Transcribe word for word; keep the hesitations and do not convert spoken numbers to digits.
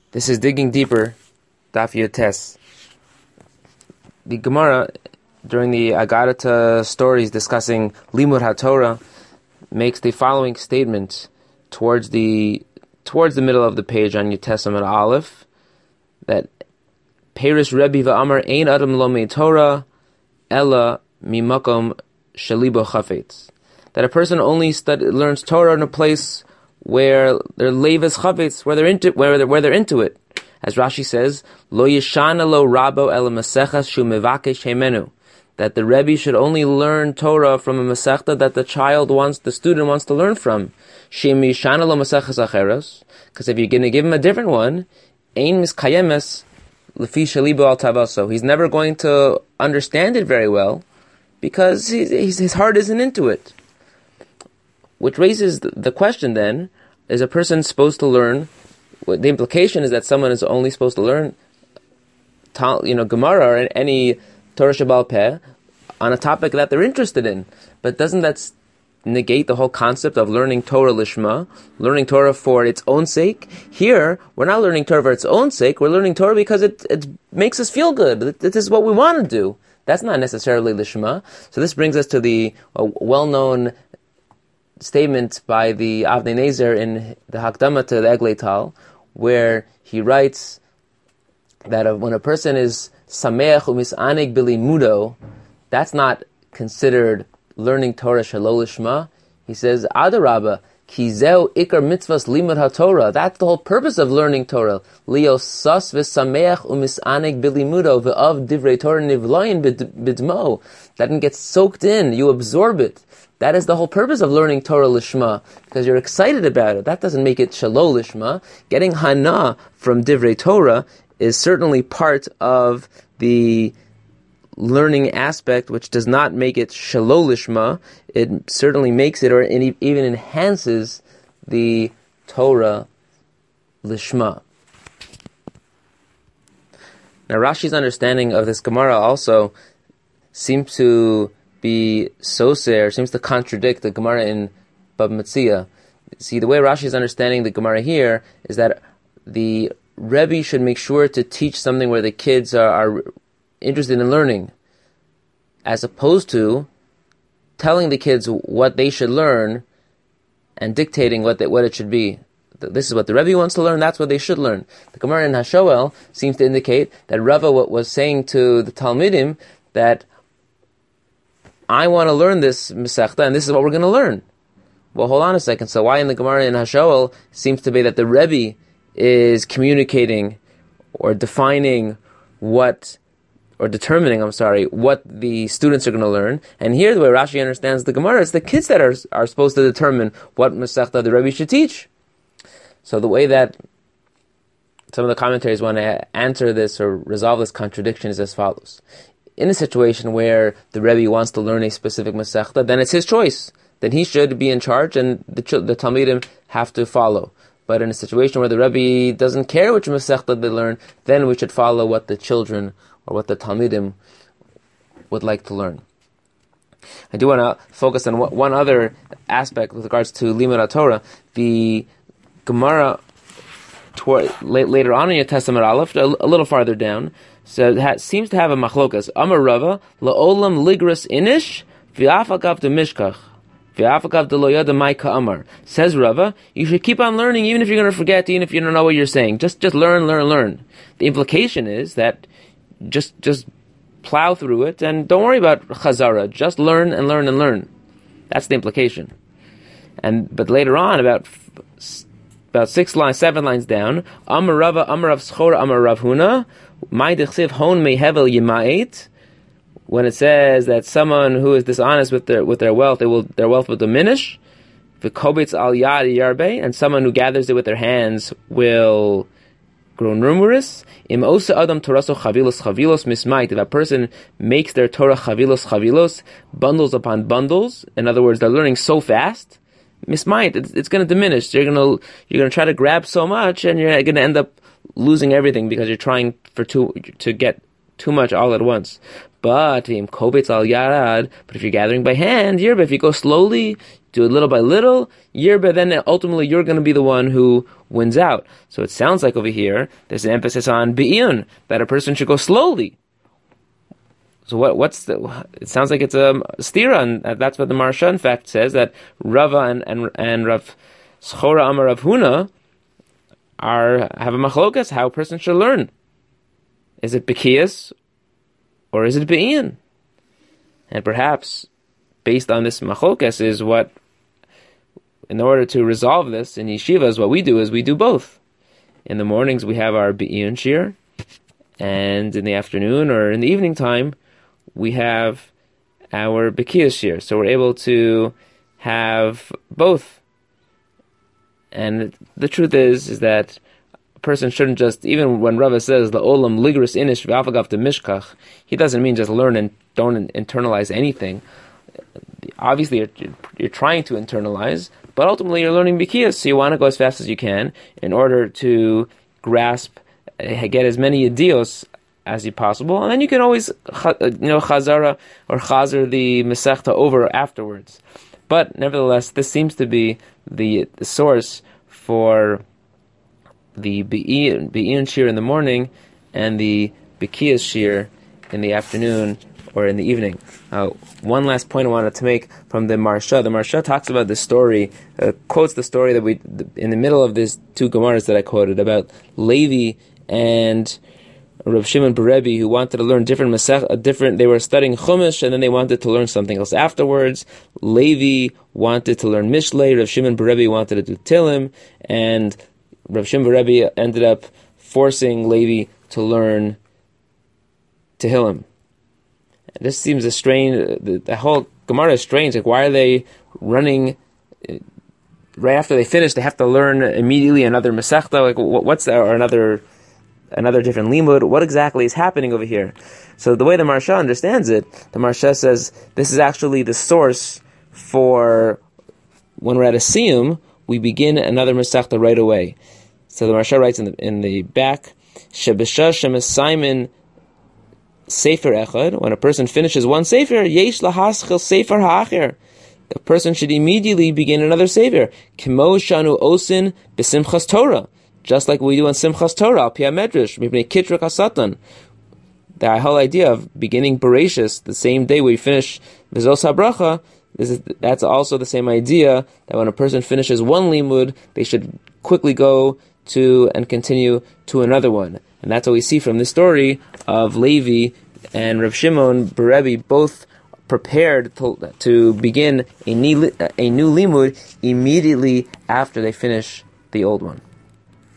This is Digging Deeper, Daf Yotes. The Gemara, during the Agadata stories discussing Limud HaTorah, makes the following statement towards the towards the middle of the page on Yotes Amud Aleph, that Perish Rebbe v'Amar Ein Adam Lomei Torah Ella Mimakom Shalibo Chafetz. That a person only stud- learns Torah in a place where they're leivas chafetz, where they're into where they're where they're into it. As Rashi says, Lo yishana lo rabo el masechas shu mevakesh hemenu. That the Rebbe should only learn Torah from a masechta that the child wants, the student wants to learn from. Shem yishana lo masechas acheros. Because if you're going to give him a different one, ein miskayemes lefi shalibo al tavaso. He's never going to understand it very well because he's, he's, his heart isn't into it. Which raises the question then, is a person supposed to learn, the implication is that someone is only supposed to learn, you know, Gemara or any Torah Sheba'al Peh on a topic that they're interested in. But doesn't that negate the whole concept of learning Torah Lishma, learning Torah for its own sake? Here, we're not learning Torah for its own sake, we're learning Torah because it, it makes us feel good. This is what we want to do. That's not necessarily Lishma. So this brings us to the uh, well-known statement by the Avnei Nezer in the Hakdama to the Eglei Tal, where he writes that when a person is sameach umisanig bilimudo, that's not considered learning Torah shelo lishma. He says, Adarabba, ki zeu ikar mitzvahs limud haTorah. That's the whole purpose of learning Torah. Lio sas v'sameach umisanig bilimudo ve'av divrei Torah nivloyin bidmo. That doesn't get soaked in, you absorb it. That is the whole purpose of learning Torah Lishma, because you're excited about it. That doesn't make it Shelo Lishma. Getting Hana from Divrei Torah is certainly part of the learning aspect, which does not make it Shelo Lishma. It certainly makes it, or it even enhances the Torah Lishma. Now Rashi's understanding of this Gemara also seems to be soser, seems to contradict the Gemara in Bab Metzia. See, the way Rashi is understanding the Gemara here is that the Rebbe should make sure to teach something where the kids are, are interested in learning, as opposed to telling the kids what they should learn and dictating what they, what it should be. This is what the Rebbe wants to learn, that's what they should learn. The Gemara in Hashoel seems to indicate that Rava was saying to the Talmidim that I want to learn this Masechta, and this is what we're going to learn. Well, hold on a second. So why in the Gemara in Hashoel seems to be that the Rebbe is communicating or defining what, or determining, I'm sorry, what the students are going to learn. And here, the way Rashi understands the Gemara, it's the kids that are are supposed to determine what Masechta the Rebbe should teach. So the way that some of the commentaries want to answer this or resolve this contradiction is as follows. In a situation where the Rebbe wants to learn a specific Masechta, then it's his choice. Then he should be in charge and the, the Talmidim have to follow. But in a situation where the Rebbe doesn't care which Masechta they learn, then we should follow what the children or what the Talmidim would like to learn. I do want to focus on one other aspect with regards to Limud HaTorah. The Gemara toward, later on in Yotes Amud Aleph, a little farther down, so it has, seems to have a machlokas. Amar Rava, la'olam ligras inish, v'afakav de mishkach, v'afakav de loyada mai ka'amar. Says Rava, you should keep on learning even if you're going to forget, even if you don't know what you're saying. Just just learn, learn, learn. The implication is that just just plow through it and don't worry about chazara. Just learn and learn and learn. That's the implication. And but later on, about about six lines, seven lines down, Amar Rava, Amar Rav Schor, Amar Rav Huna, when it says that someone who is dishonest with their with their wealth, they will their wealth will diminish. And someone who gathers it with their hands will grow numerous. If a person makes their Torah chavilos chavilos, bundles upon bundles, in other words, they're learning so fast, mismait, it's, it's going to diminish. You're going to you're going to try to grab so much, and you're going to end up losing everything because you're trying for too to get too much all at once. But im kobetz al yarad, but if you're gathering by hand, yirba, if you go slowly, do it little by little, yirba, then ultimately you're going to be the one who wins out. So it sounds like over here, there's an emphasis on be'iyun, that a person should go slowly. So what? What's the? It sounds like it's a stira, and that's what the Maharsha in fact says, that Rava and and, and Rav Schora Amar Rav Huna are have a machlokas how a person should learn. Is it bekiyas or is it be'iyun? And perhaps based on this machlokas is what, in order to resolve this in yeshivas, what we do is we do both. In the mornings we have our be'iyun shir, and in the afternoon or in the evening time we have our bekiyas shir. So we're able to have both. And the truth is, is that a person shouldn't just, even when Rava says the olam ligris inish v'afagav to mishkach, he doesn't mean just learn and don't internalize anything. Obviously, you're, you're trying to internalize, but ultimately you're learning bekiyas, so you want to go as fast as you can in order to grasp, get as many idiots as you possible, and then you can always, you know, chazara or chazer the mesechta over afterwards. But nevertheless, this seems to be the, the source for the be'iyun shir in the morning and the bekiyas shir in the afternoon or in the evening. Uh, one last point I wanted to make from the Maharsha. The Maharsha talks about this story, uh, quotes the story that we, in the middle of these two Gemaras that I quoted, about Levi and Rav Shimon bar Rebbe, who wanted to learn different masech, different. They were studying Chumash, and then they wanted to learn something else afterwards. Levi wanted to learn Mishlei. Rav Shimon bar Rebbe wanted to do Tilim, and Rav Shimon bar Rebbe ended up forcing Levi to learn Tehillim. This seems a strange. The, the whole Gemara is strange. Like, why are they running? Right after they finish, they have to learn immediately another masechta. Like, what's that? Or another. Another different limud. What exactly is happening over here? So the way the Maharsha understands it, the Maharsha says this is actually the source for when we're at a siyum, we begin another masechta right away. So the Maharsha writes in the in the back, Shebesha shemesimon sefer echad. When a person finishes one sefer, yesh lahaschil sefer ha'acher. The person should immediately begin another sefer. Kimo shanu osin b'simchas Torah. Just like we do on Simchas Torah, Al Pia Medrash, Mipnei Kitrak HaSatan. The whole idea of beginning Bereshis the same day we finish Vizos HaBracha, is, that's also the same idea that when a person finishes one limud, they should quickly go to and continue to another one. And that's what we see from the story of Levi and Rav Shimon bar Rebbe, both prepared to, to begin a new, a new limud immediately after they finish the old one.